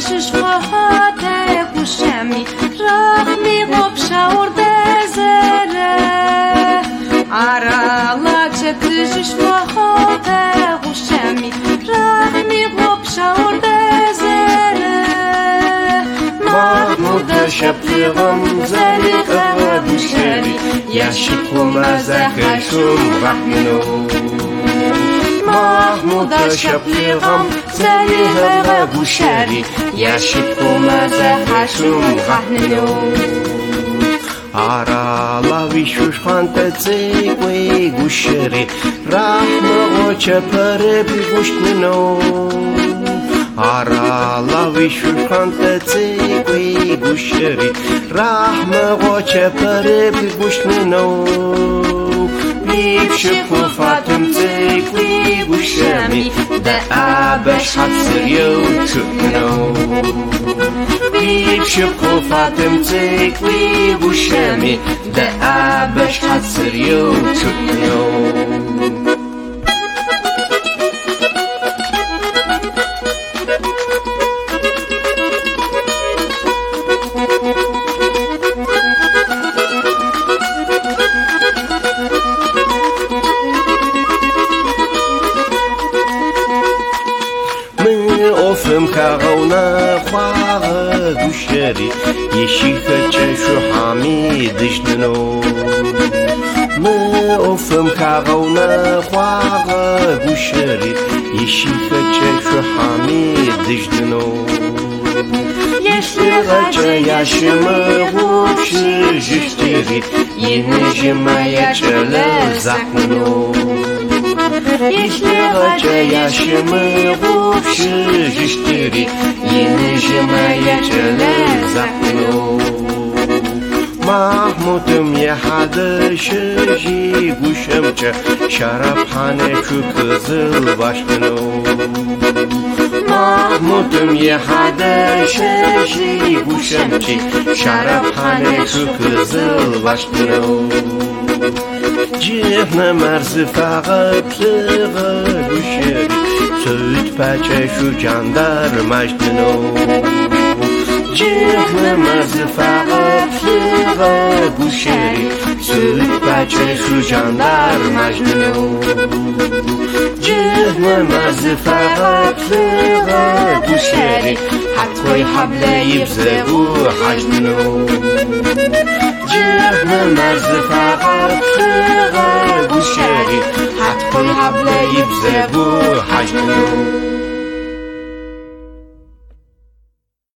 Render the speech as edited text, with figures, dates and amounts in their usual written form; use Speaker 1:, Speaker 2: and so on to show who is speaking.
Speaker 1: تشش فهات گوشمی رحمی قب شاورد زره عرالا تشش فهات گوشمی رحمی قب شاورد زره
Speaker 2: محمود شبیغم زلیقه بوشری یشکم زخشم رحمنو محمود شبیغم زلیقه بوشری یشکم زخشم رحمنو Arala vişuş fantezi quei gusheri rahma goche pare bigushno Arala vişuş fantezi quei gusheri rahma goche pare bigushno Bişku fatim quei gushemi da abash hatsir yutno Bişku fatim quei gushemi da abash hatsir yutno Ofim kağına xwağı guşeri Yeşike çeşu hamid işdino Ofim kağına xwağı guşeri Yeşike çeşu hamid işdino Yeşike yaşımı guşi jiştiri Yeni jimaya çele zakno Yeşilgaca yaşımı gufşi jiştiri Yeni jimaya çele zakno Mahmudum yehadı şıji guşemçe Şaraphane şu kızıl başkno Mahmudum yehadı şıji guşemçe Şaraphane şu kızıl başkno Cihne merzi faqat plığ guşeri Söğüt paçe şu candar majdino Cihne merzi faqat plığ guşeri Söğüt paçe şu candar majdino Cihne merzi faqat plığ guşeri Hatkoy hableyib zebu hajdino Cihne merzi faqat plığ guşeri Hatkoy hableyib zebu hajdino